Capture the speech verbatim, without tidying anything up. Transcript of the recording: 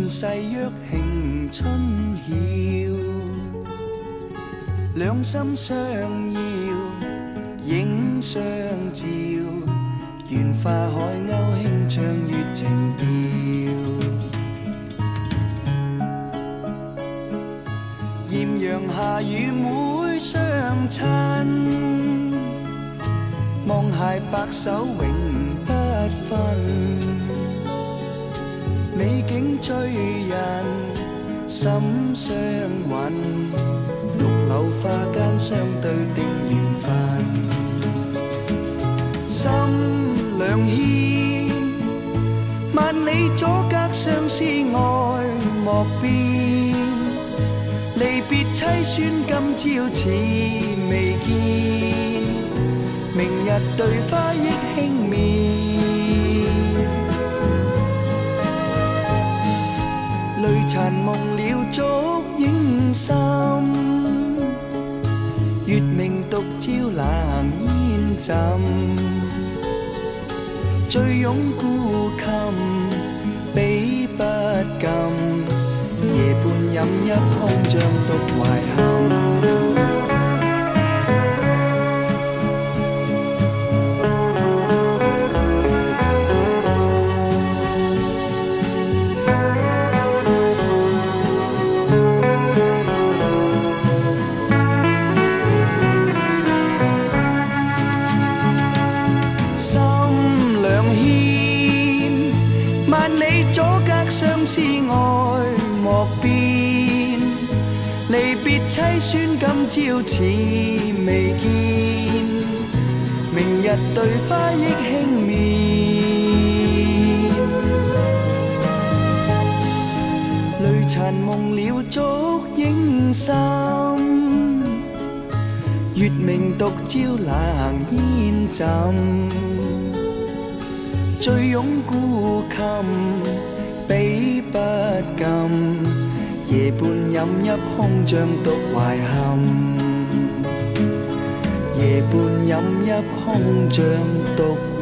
順勢約慶春曉，兩心相邀，影相照，緣化海鷗輕唱月情調。豔陽下與妹相親，望偕白首永不分。美景醉人心相韻，綠柳花間相對定緣分。心兩牽，萬里阻隔相思愛莫變。離別凄酸今朝似未見，明日對花憶輕眠。淚殘夢了燭影深，月明獨照藍煙浸。醉擁孤衾比不禁，夜半飲一空像獨懷憾。相思愛莫變，離別凄酸今朝似未見，明日對花憶輕眠。淚殘夢了燭影深，月明獨照冷煙浸。醉擁孤衾比不禁，夜半飲一空像獨懷憾。夜半飲一空像獨